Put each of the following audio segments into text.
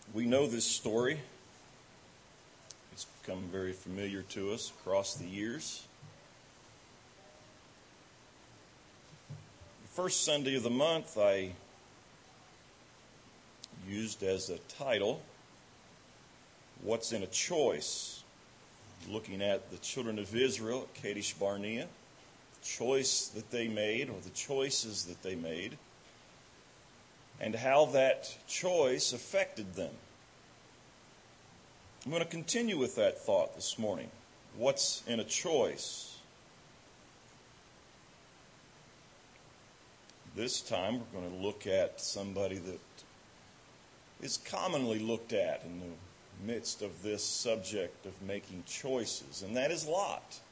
We know this story. It's become very familiar to us across the years. The first Sunday of the month I used as a title, What's in a Choice? Looking at the children of Israel at Kadesh Barnea, the choice that they made, or the choices that they made, and how that choice affected them. I'm going to continue with that thought this morning. What's in a choice? This time we're going to look at somebody that is commonly looked at in the midst of this subject of making choices, and that is Lot.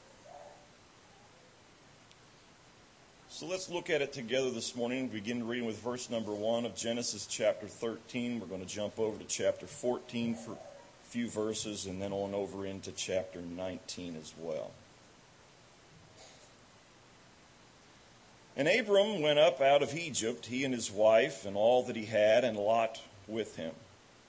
So let's look at it together this morning. Begin reading with verse number 1 of Genesis chapter 13. We're going to jump over to chapter 14 for a few verses and then on over into chapter 19 as well. And Abram went up out of Egypt, he and his wife and all that he had, and Lot with him.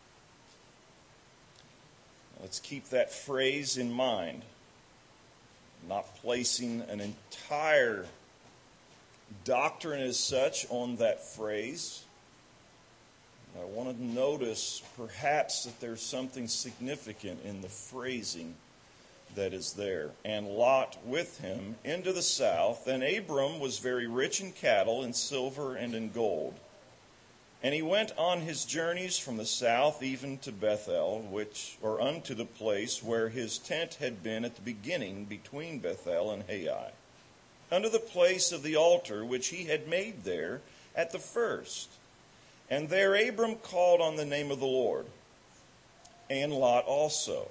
Let's keep that phrase in mind. Not placing an entire doctrine as such on that phrase. I want to notice perhaps that there's something significant in the phrasing that is there. And Lot with him into the south, and Abram was very rich in cattle, in silver, and in gold. And he went on his journeys from the south even to Bethel, unto the place where his tent had been at the beginning between Bethel and Hai, unto the place of the altar which he had made there at the first. And there Abram called on the name of the Lord, and Lot also.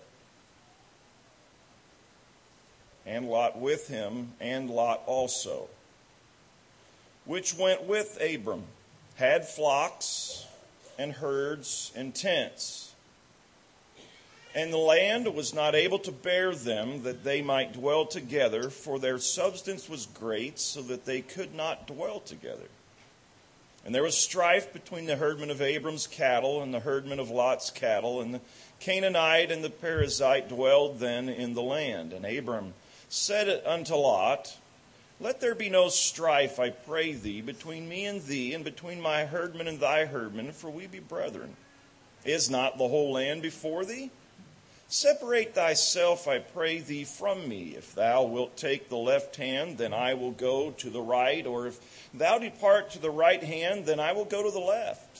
And Lot with him, and Lot also, which went with Abram, had flocks and herds and tents. And the land was not able to bear them, that they might dwell together, for their substance was great, so that they could not dwell together. And there was strife between the herdmen of Abram's cattle and the herdmen of Lot's cattle, and the Canaanite and the Perizzite dwelled then in the land. And Abram said unto Lot, Let there be no strife, I pray thee, between me and thee, and between my herdmen and thy herdmen, for we be brethren. Is not the whole land before thee? Separate thyself, I pray thee, from me. If thou wilt take the left hand, then I will go to the right, or if thou depart to the right hand, then I will go to the left.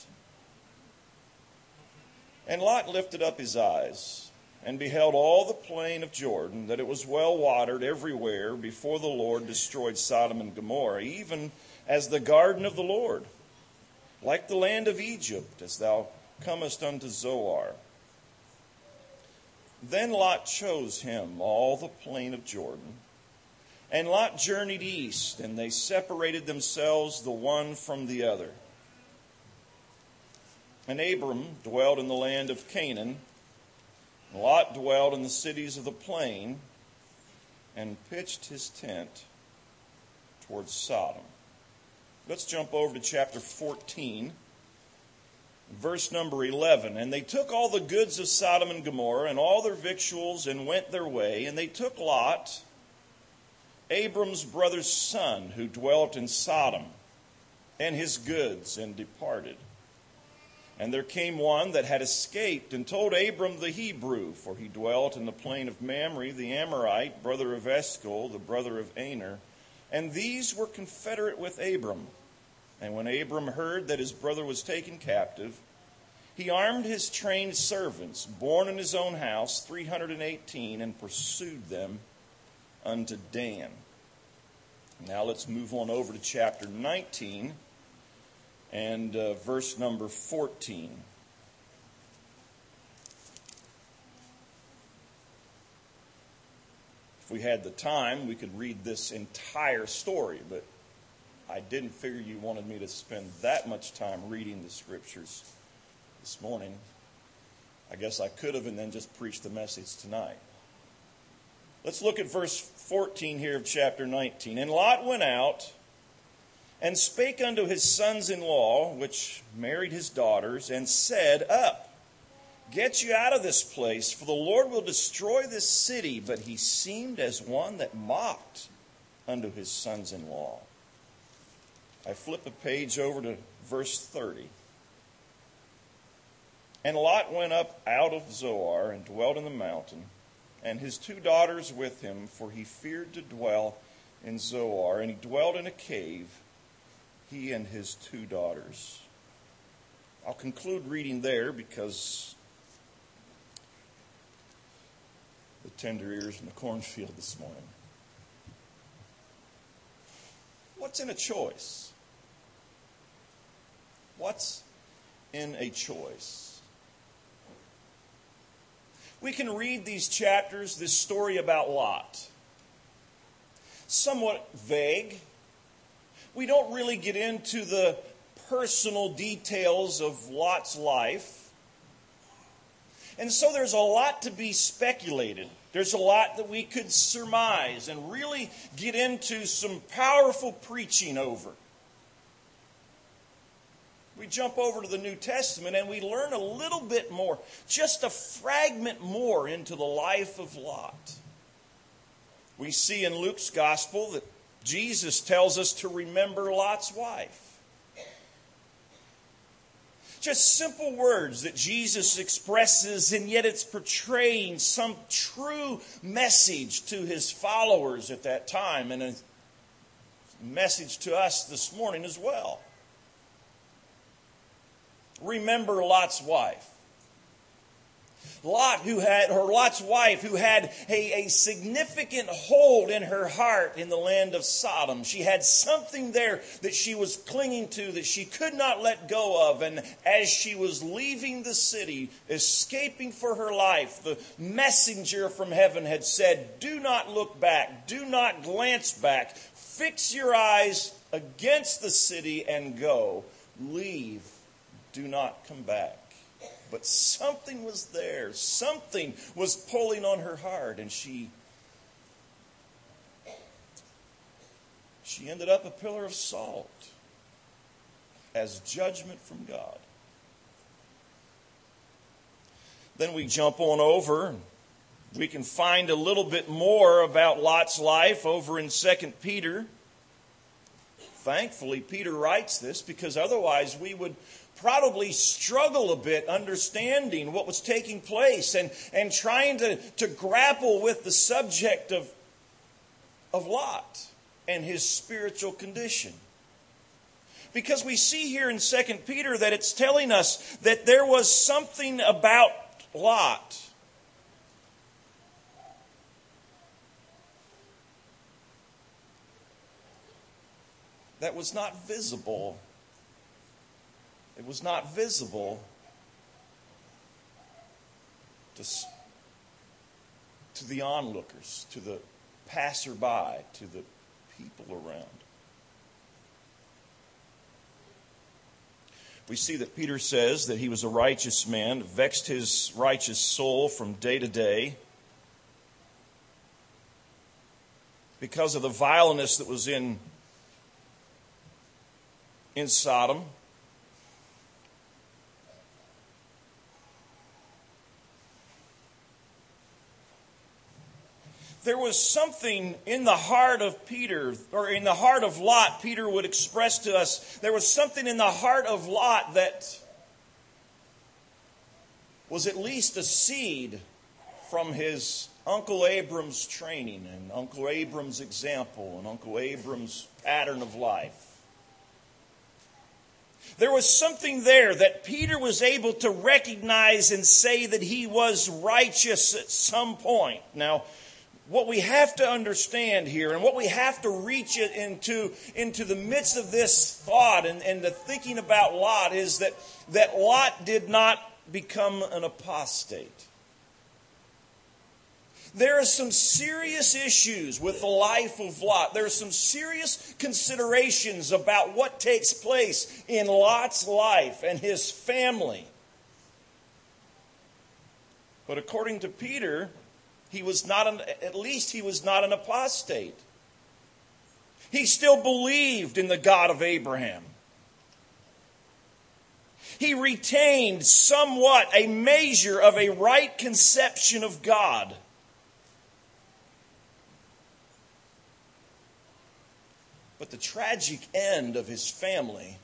And Lot lifted up his eyes, and beheld all the plain of Jordan, that it was well watered everywhere, before the Lord destroyed Sodom and Gomorrah, even as the garden of the Lord, like the land of Egypt, as thou comest unto Zoar. Then Lot chose him all the plain of Jordan. And Lot journeyed east, and they separated themselves the one from the other. And Abram dwelt in the land of Canaan, and Lot dwelt in the cities of the plain, and pitched his tent towards Sodom. Let's jump over to chapter 14. Verse number 11, And they took all the goods of Sodom and Gomorrah, and all their victuals, and went their way. And they took Lot, Abram's brother's son, who dwelt in Sodom, and his goods, and departed. And there came one that had escaped, and told Abram the Hebrew, for he dwelt in the plain of Mamre, the Amorite, brother of Eshcol, the brother of Aner. And these were confederate with Abram. And when Abram heard that his brother was taken captive, he armed his trained servants, born in his own house, 318, and pursued them unto Dan. Now let's move on over to chapter 19 and verse number 14. If we had the time, we could read this entire story, but I didn't figure you wanted me to spend that much time reading the scriptures this morning. I guess I could have and then just preached the message tonight. Let's look at verse 14 here of chapter 19. And Lot went out and spake unto his sons-in-law, which married his daughters, and said, Up, get you out of this place, for the Lord will destroy this city. But he seemed as one that mocked unto his sons-in-law. I flip a page over to verse 30. And Lot went up out of Zoar and dwelt in the mountain, and his 2 daughters with him, for he feared to dwell in Zoar. And he dwelt in a cave, he and his 2 daughters. I'll conclude reading there because the tender ears in the cornfield this morning. What's in a choice? What's in a choice? We can read these chapters, this story about Lot. Somewhat vague. We don't really get into the personal details of Lot's life. And so there's a lot to be speculated. There's a lot that we could surmise and really get into some powerful preaching over. We jump over to the New Testament and we learn a little bit more, just a fragment more into the life of Lot. We see in Luke's gospel that Jesus tells us to remember Lot's wife. Just simple words that Jesus expresses, and yet it's portraying some true message to his followers at that time, and a message to us this morning as well. Remember Lot's wife. Lot's wife, who had a significant hold in her heart in the land of Sodom. She had something there that she was clinging to, that she could not let go of. And as she was leaving the city, escaping for her life, the messenger from heaven had said, "Do not look back. Do not glance back. Fix your eyes against the city and go. Leave. Do not come back." But something was there. Something was pulling on her heart. And she ended up a pillar of salt as judgment from God. Then we jump on over. We can find a little bit more about Lot's life over in 2 Peter. Thankfully, Peter writes this, because otherwise we would probably struggle a bit understanding what was taking place and trying to grapple with the subject of Lot and his spiritual condition. Because we see here in 2 Peter that it's telling us that there was something about Lot that was not visible. It was not visible to the onlookers, to the passerby, to the people around. We see that Peter says that he was a righteous man, vexed his righteous soul from day to day because of the vileness that was in Sodom. There was something in the heart of Peter, or in the heart of Lot, Peter would express to us, there was something in the heart of Lot that was at least a seed from his Uncle Abram's training and Uncle Abram's example and Uncle Abram's pattern of life. There was something there that Peter was able to recognize and say that he was righteous at some point. Now, what we have to understand here, and what we have to reach it into the midst of this thought and the thinking about Lot, is that Lot did not become an apostate. There are some serious issues with the life of Lot. There are some serious considerations about what takes place in Lot's life and his family. But according to Peter, he was not an apostate. He still believed in the God of Abraham. He retained somewhat a measure of a right conception of God. But the tragic end of his family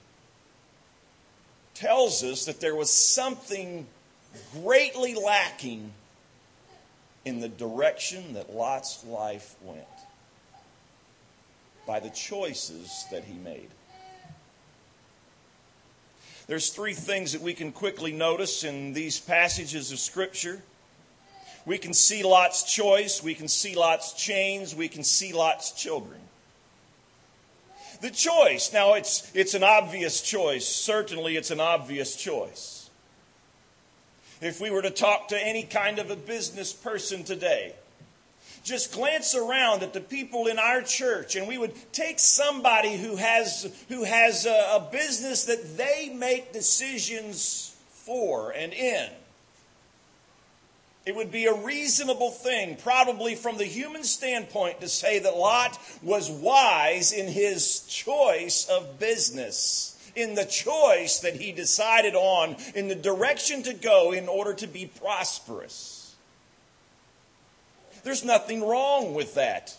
tells us that there was something greatly lacking in the direction that Lot's life went by the choices that he made. There's three things that we can quickly notice in these passages of Scripture. We can see Lot's choice, we can see Lot's chains, we can see Lot's children. The choice, now it's an obvious choice. Certainly it's an obvious choice. If we were to talk to any kind of a business person today, just glance around at the people in our church and we would take somebody who has a business that they make decisions for and in. It would be a reasonable thing, probably from the human standpoint, to say that Lot was wise in his choice of business, in the choice that he decided on, in the direction to go in order to be prosperous. There's nothing wrong with that.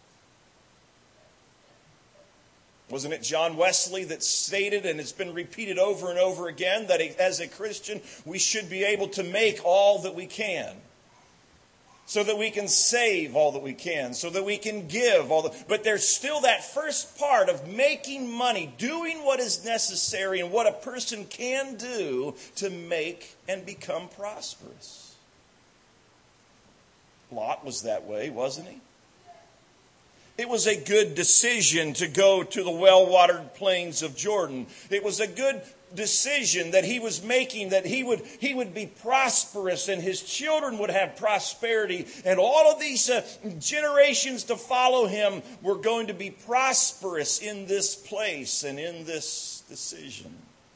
Wasn't it John Wesley that stated, and it's been repeated over and over again, that as a Christian we should be able to make all that we can, so that we can save all that we can, so that we can give all that. But there's still that first part of making money, doing what is necessary and what a person can do to make and become prosperous. Lot was that way, wasn't he? It was a good decision to go to the well-watered plains of Jordan. It was a good decision that he was making, that he would be prosperous and his children would have prosperity. And all of these generations to follow him were going to be prosperous in this place and in this decision.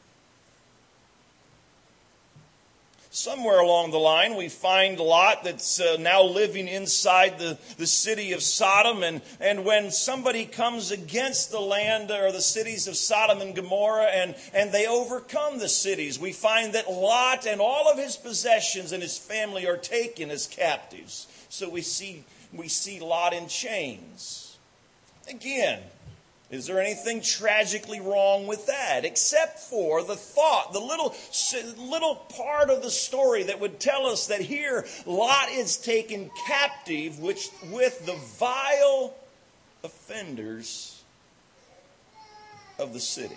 Somewhere along the line, we find Lot that's now living inside the city of Sodom. And when somebody comes against the land or the cities of Sodom and Gomorrah and they overcome the cities, we find that Lot and all of his possessions and his family are taken as captives. So we see Lot in chains. Again, is there anything tragically wrong with that? Except for the thought, the little part of the story that would tell us that here Lot is taken captive with the vile offenders of the city.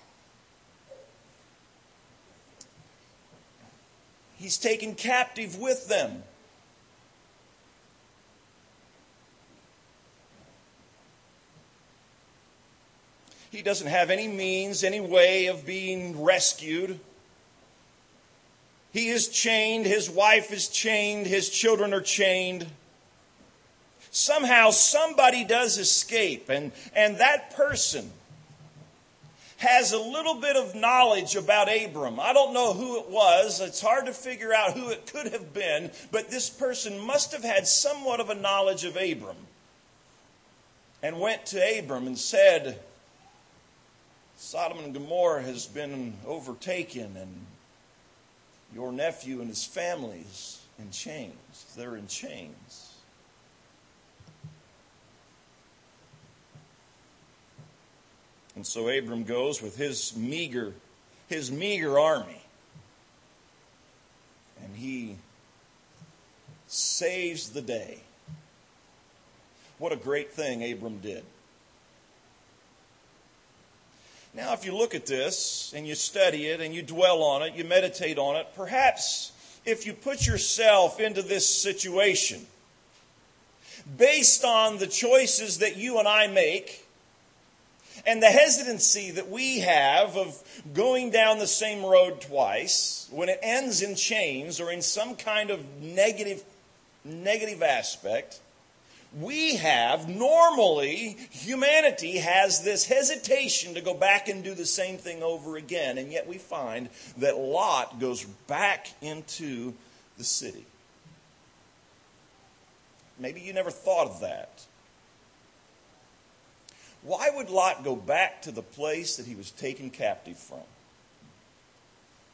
He's taken captive with them. He doesn't have any means, any way of being rescued. He is chained, his wife is chained, his children are chained. Somehow somebody does escape, and that person has a little bit of knowledge about Abram. I don't know who it was. It's hard to figure out who it could have been, but this person must have had somewhat of a knowledge of Abram and went to Abram and said, Sodom and Gomorrah has been overtaken, and your nephew and his family is in chains. They're in chains. And so Abram goes with his meager army, and he saves the day. What a great thing Abram did. Now, if you look at this and you study it and you dwell on it, you meditate on it, perhaps if you put yourself into this situation, based on the choices that you and I make and the hesitancy that we have of going down the same road twice, when it ends in chains or in some kind of negative aspect, humanity has this hesitation to go back and do the same thing over again. And yet we find that Lot goes back into the city. Maybe you never thought of that. Why would Lot go back to the place that he was taken captive from?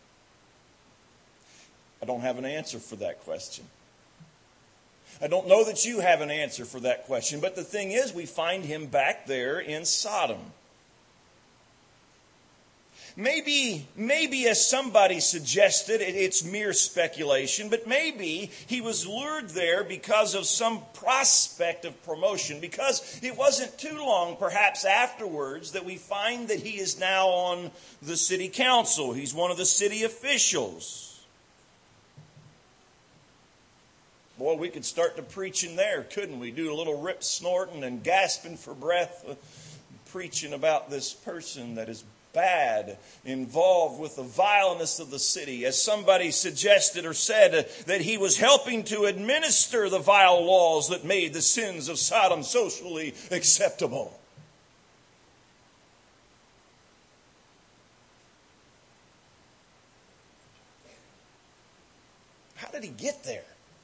I don't have an answer for that question. I don't know that you have an answer for that question. But the thing is, we find him back there in Sodom. Maybe as somebody suggested, it's mere speculation, but maybe he was lured there because of some prospect of promotion, because it wasn't too long, perhaps afterwards, that we find that he is now on the city council. He's one of the city officials. Boy, we could start to preaching there, couldn't we? Do a little rip snorting and gasping for breath, preaching about this person that is bad, involved with the vileness of the city. As somebody suggested or said, that he was helping to administer the vile laws that made the sins of Sodom socially acceptable. How did he get there?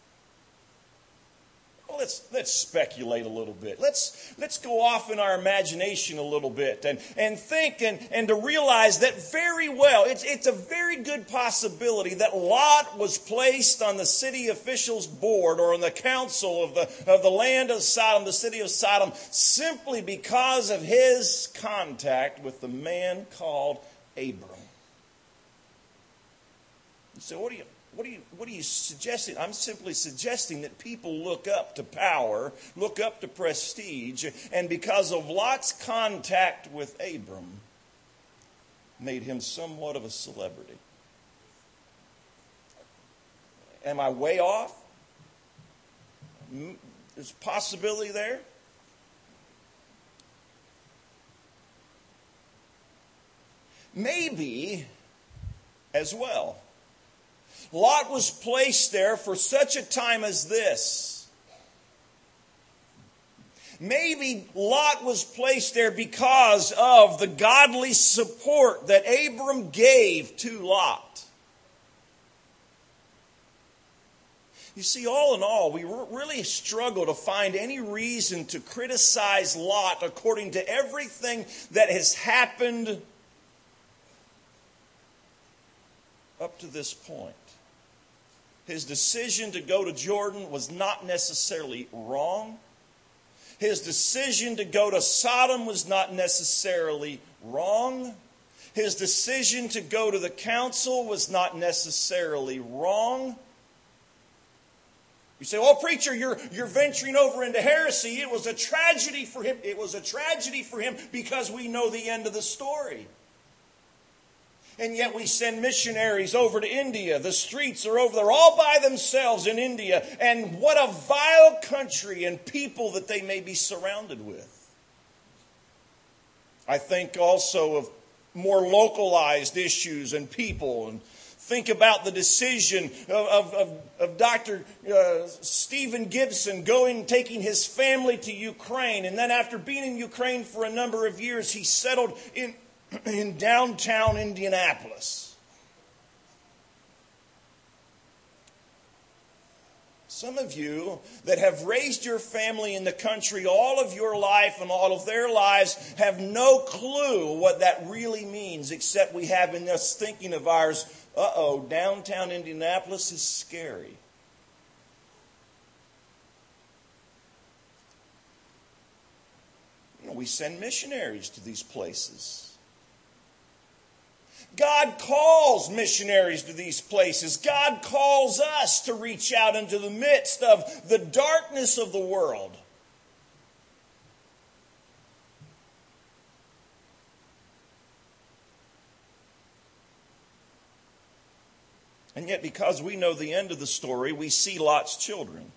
Well, let's speculate a little bit. Let's go off in our imagination a little bit and think and to realize that very well, it's a very good possibility that Lot was placed on the city officials' board or on the council of the land of Sodom, the city of Sodom, simply because of his contact with the man called Abram. You say, what are you suggesting? I'm simply suggesting that people look up to power, look up to prestige, and because of Lot's contact with Abram, made him somewhat of a celebrity. Am I way off? There's a possibility there. Maybe as well. Lot was placed there for such a time as this. Maybe Lot was placed there because of the godly support that Abram gave to Lot. You see, all in all, we really struggle to find any reason to criticize Lot according to everything that has happened up to this point. His decision to go to Jordan was not necessarily wrong. His decision to go to Sodom was not necessarily wrong. His decision to go to the council was not necessarily wrong. You say, well, preacher, you're venturing over into heresy. It was a tragedy for him. It was a tragedy for him because we know the end of the story. And yet we send missionaries over to India. The streets are over there all by themselves in India. And what a vile country and people that they may be surrounded with. I think also of more localized issues and people. And think about the decision of Dr. Stephen Gibson taking his family to Ukraine. And then after being in Ukraine for a number of years, he settled in downtown Indianapolis. Some of you that have raised your family in the country all of your life and all of their lives have no clue what that really means, except we have in this thinking of ours, downtown Indianapolis is scary. We send missionaries to these places. God calls missionaries to these places. God calls us to reach out into the midst of the darkness of the world. And yet, because we know the end of the story, we see Lot's children.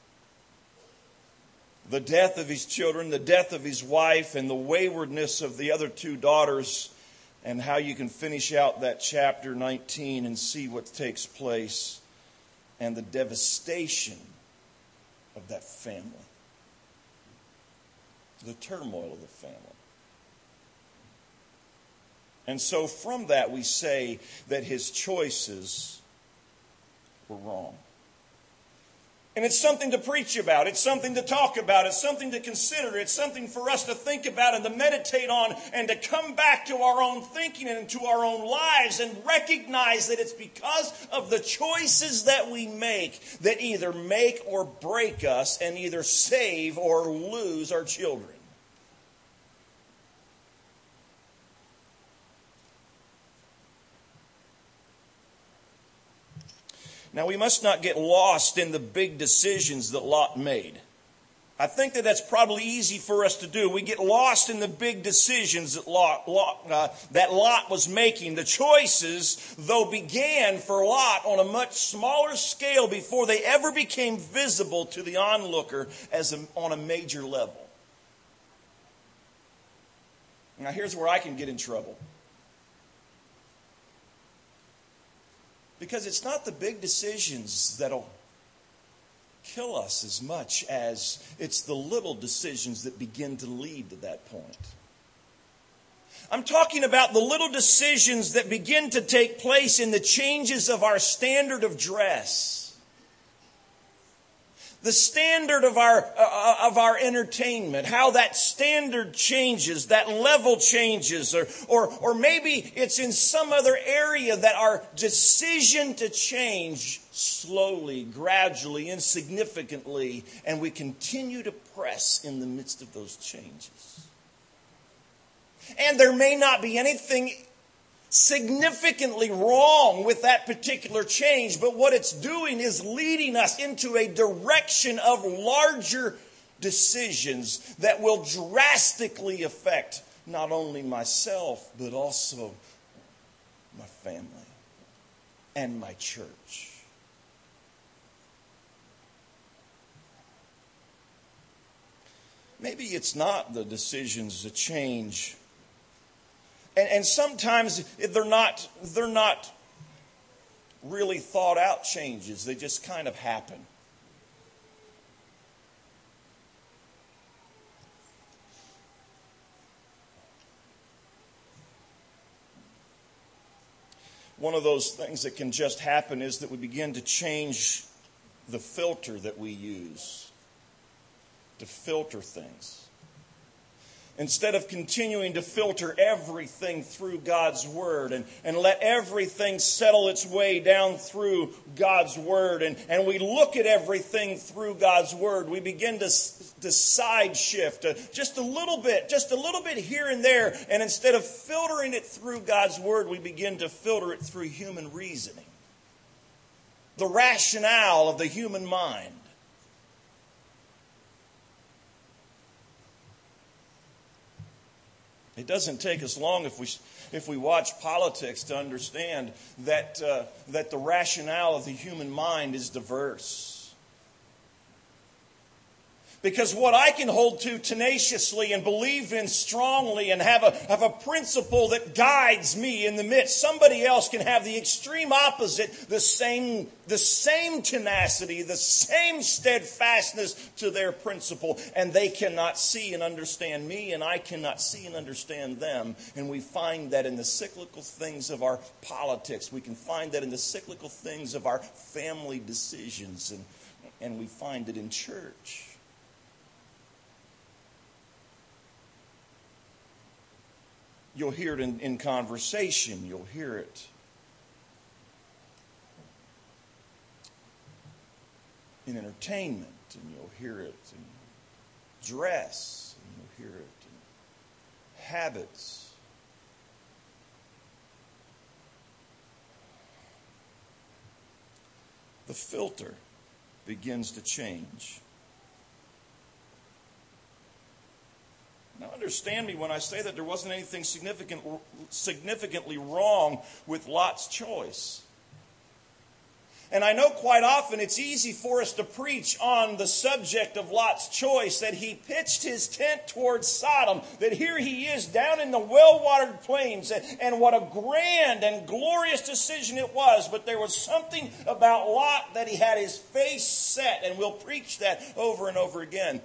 The death of his children, the death of his wife, and the waywardness of the other two daughters, and how you can finish out that chapter 19 and see what takes place, and the devastation of that family, the turmoil of the family. And so from that we say that his choices were wrong. And it's something to preach about. It's something to talk about. It's something to consider. It's something for us to think about and to meditate on and to come back to our own thinking and to our own lives and recognize that it's because of the choices that we make that either make or break us and either save or lose our children. Now, we must not get lost in the big decisions that Lot made. I think that that's probably easy for us to do. We get lost in the big decisions that Lot was making. The choices, though, began for Lot on a much smaller scale before they ever became visible to the onlooker on a major level. Now, here's where I can get in trouble. Because it's not the big decisions that'll kill us as much as it's the little decisions that begin to lead to that point. I'm talking about the little decisions that begin to take place in the changes of our standard of dress. The standard of our entertainment, how that standard changes, that level changes, or maybe it's in some other area that our decision to change slowly, gradually, insignificantly, and we continue to press in the midst of those changes. And there may not be anything significantly wrong with that particular change, but what it's doing is leading us into a direction of larger decisions that will drastically affect not only myself, but also my family and my church. Maybe it's not the decisions to change. And sometimes they're not really thought out changes. They just kind of happen. One of those things that can just happen is that we begin to change the filter that we use to filter things. Instead of continuing to filter everything through God's Word and let everything settle its way down through God's Word and we look at everything through God's Word, we begin to side shift just a little bit here and there. And instead of filtering it through God's Word, we begin to filter it through human reasoning. The rationale of the human mind. It doesn't take us long if we watch politics to understand that the rationale of the human mind is diverse. Because what I can hold to tenaciously and believe in strongly and have a principle that guides me in the midst, somebody else can have the extreme opposite, the same tenacity, the same steadfastness to their principle, and they cannot see and understand me, and I cannot see and understand them. And we find that in the cyclical things of our politics. We can find that in the cyclical things of our family decisions, and we find it in church. You'll hear it in conversation. You'll hear it in entertainment. And you'll hear it in dress. And you'll hear it in habits. The filter begins to change. Now understand me when I say that there wasn't anything significantly wrong with Lot's choice. And I know quite often it's easy for us to preach on the subject of Lot's choice, that he pitched his tent towards Sodom, that here he is down in the well-watered plains, and what a grand and glorious decision it was. But there was something about Lot that he had his face set, and we'll preach that over and over again.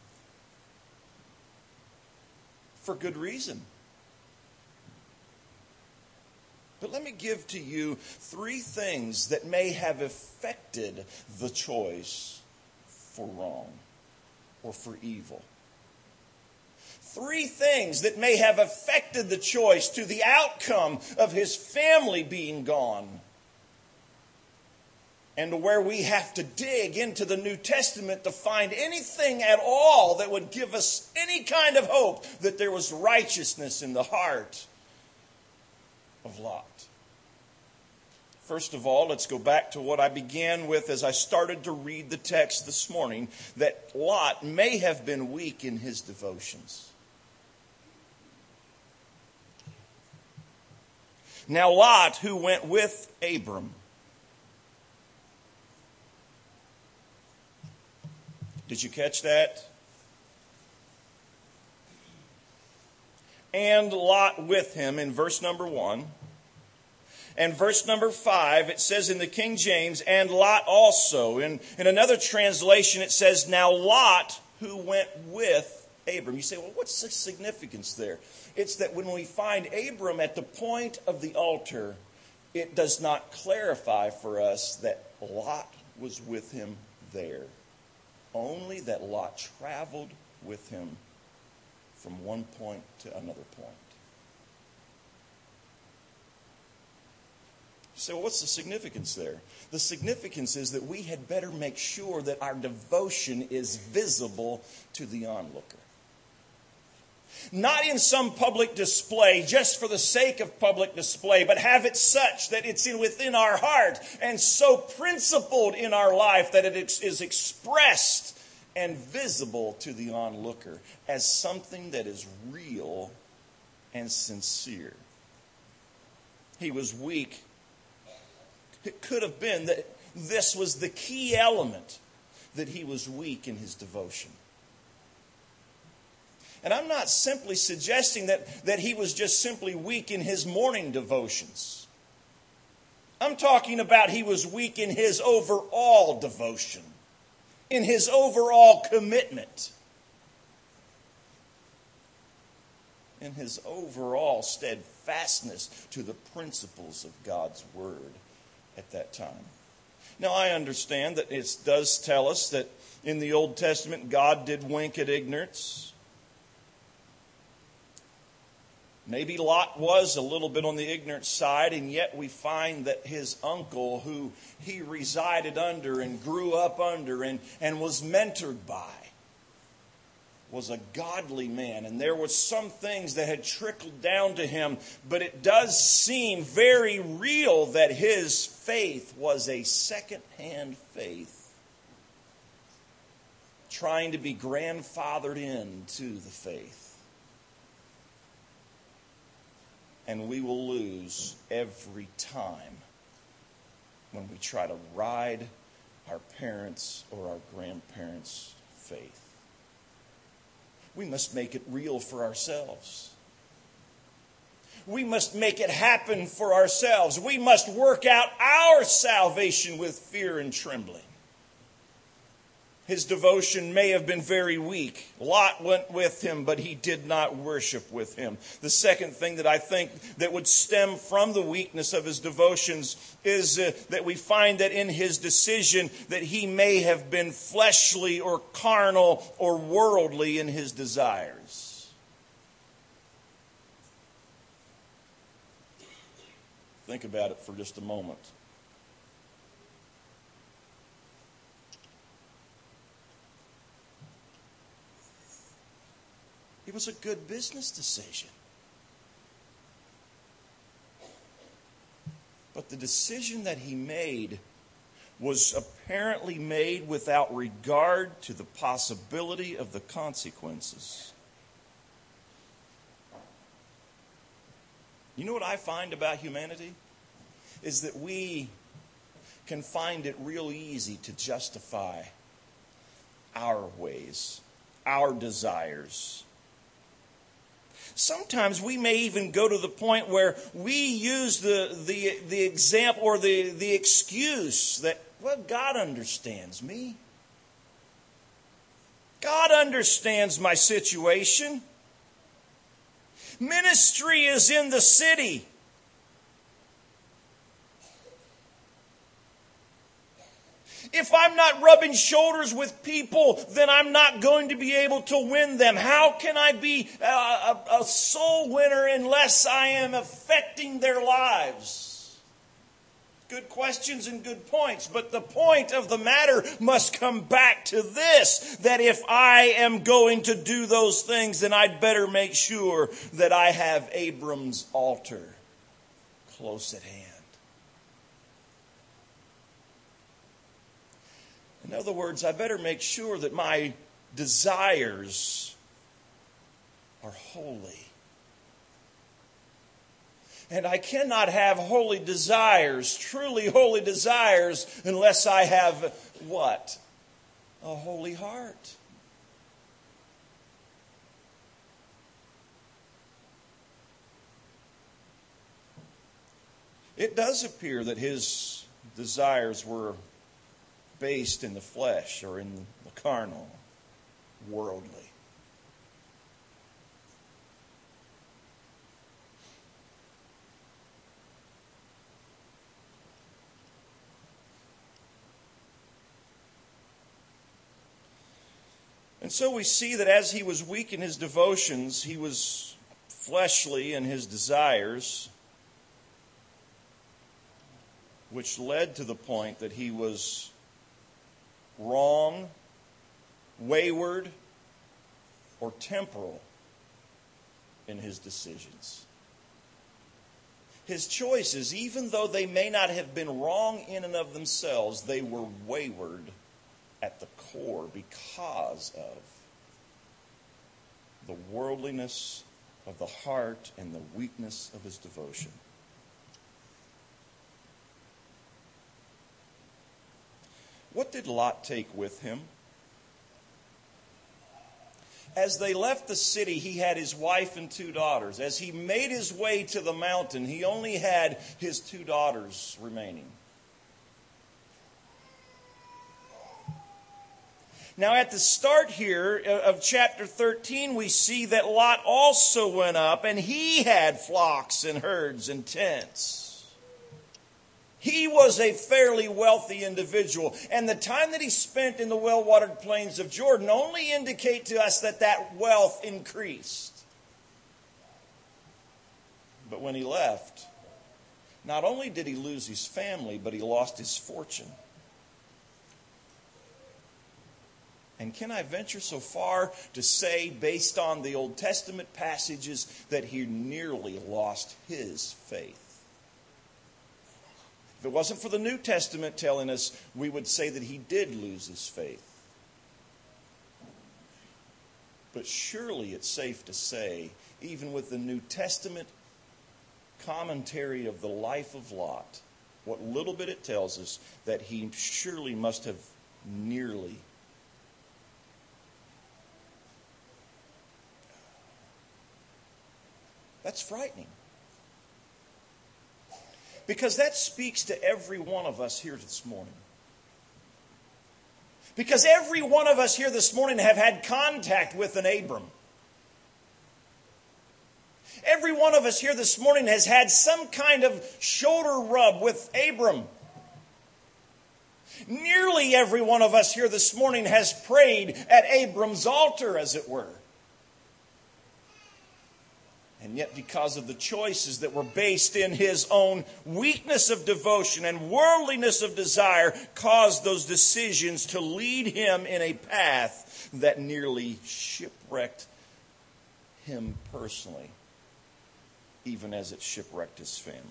For good reason. But let me give to you 3 things that may have affected the choice for wrong or for evil. 3 things that may have affected the choice to the outcome of his family being gone. And to where we have to dig into the New Testament to find anything at all that would give us any kind of hope that there was righteousness in the heart of Lot. First of all, let's go back to what I began with as I started to read the text this morning, that Lot may have been weak in his devotions. Now Lot, who went with Abram. Did you catch that? And Lot with him in verse number 1. And verse number 5, it says in the King James, and Lot also. In another translation, it says, now Lot who went with Abram. You say, well, what's the significance there? It's that when we find Abram at the point of the altar, it does not clarify for us that Lot was with him there. Only that Lot traveled with him from one point to another point. You say, well, what's the significance there? The significance is that we had better make sure that our devotion is visible to the onlooker. Not in some public display, just for the sake of public display, but have it such that it's within our heart and so principled in our life that it is expressed and visible to the onlooker as something that is real and sincere. He was weak. It could have been that this was the key element, that he was weak in his devotion. And I'm not simply suggesting that he was just simply weak in his morning devotions. I'm talking about he was weak in his overall devotion, in his overall commitment, in his overall steadfastness to the principles of God's Word at that time. Now, I understand that it does tell us that in the Old Testament, God did wink at ignorance. Maybe Lot was a little bit on the ignorant side, and yet we find that his uncle, who he resided under and grew up under and was mentored by, was a godly man. And there were some things that had trickled down to him, but it does seem very real that his faith was a second-hand faith, trying to be grandfathered into the faith. And we will lose every time when we try to ride our parents' or our grandparents' faith. We must make it real for ourselves. We must make it happen for ourselves. We must work out our salvation with fear and trembling. His devotion may have been very weak. Lot went with him, but he did not worship with him. The second thing that I think that would stem from the weakness of his devotions is that we find that in his decision that he may have been fleshly or carnal or worldly in his desires. Think about it for just a moment. It was a good business decision. But the decision that he made was apparently made without regard to the possibility of the consequences. You know what I find about humanity? Is that we can find it real easy to justify our ways, our desires. Sometimes we may even go to the point where we use the example or the excuse that, well, God understands me. God understands my situation. Ministry is in the city. If I'm not rubbing shoulders with people, then I'm not going to be able to win them. How can I be a soul winner unless I am affecting their lives? Good questions and good points, but the point of the matter must come back to this, that if I am going to do those things, then I'd better make sure that I have Abram's altar close at hand. In other words, I better make sure that my desires are holy. And I cannot have holy desires, truly holy desires, unless I have what? A holy heart. It does appear that his desires were based in the flesh or in the carnal, worldly. And so we see that as he was weak in his devotions, he was fleshly in his desires, which led to the point that he was wrong, wayward, or temporal in his decisions. His choices, even though they may not have been wrong in and of themselves, they were wayward at the core because of the worldliness of the heart and the weakness of his devotion. What did Lot take with him? As they left the city, he had his wife and 2 daughters. As he made his way to the mountain, he only had his 2 daughters remaining. Now, at the start here of chapter 13, we see that Lot also went up, and he had flocks and herds and tents. He was a fairly wealthy individual, and the time that he spent in the well-watered plains of Jordan only indicate to us that that wealth increased. But when he left, not only did he lose his family, but he lost his fortune. And can I venture so far to say, based on the Old Testament passages, that he nearly lost his faith? If it wasn't for the New Testament telling us, we would say that he did lose his faith. But surely it's safe to say, even with the New Testament commentary of the life of Lot, what little bit it tells us, that he surely must have nearly. That's frightening. Because that speaks to every one of us here this morning. Because every one of us here this morning have had contact with an Abram. Every one of us here this morning has had some kind of shoulder rub with Abram. Nearly every one of us here this morning has prayed at Abram's altar, as it were. And yet, because of the choices that were based in his own weakness of devotion and worldliness of desire, caused those decisions to lead him in a path that nearly shipwrecked him personally, even as it shipwrecked his family.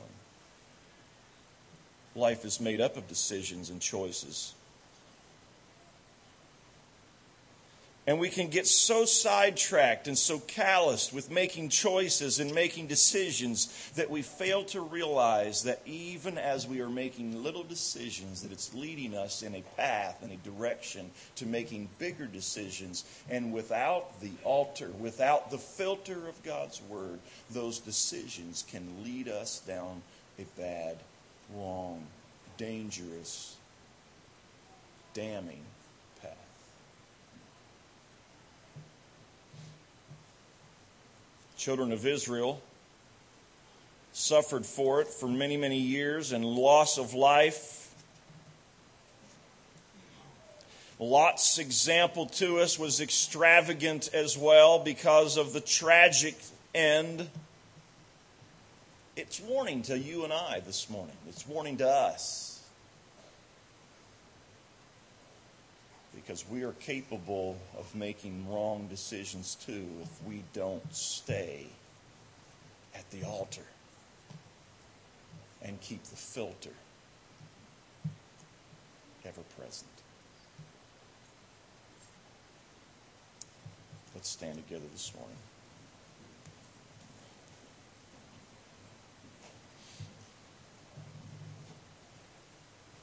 Life is made up of decisions and choices. And we can get so sidetracked and so calloused with making choices and making decisions that we fail to realize that even as we are making little decisions, that it's leading us in a path and a direction to making bigger decisions. And without the altar, without the filter of God's Word, those decisions can lead us down a bad, wrong, dangerous, damning path. Children of Israel suffered for it for many, many years, and loss of life Lot's example to us was extravagant as well because of the tragic end. It's warning to you and I this morning. It's warning to us. Because we are capable of making wrong decisions too if we don't stay at the altar and keep the filter ever present. Let's stand together this morning.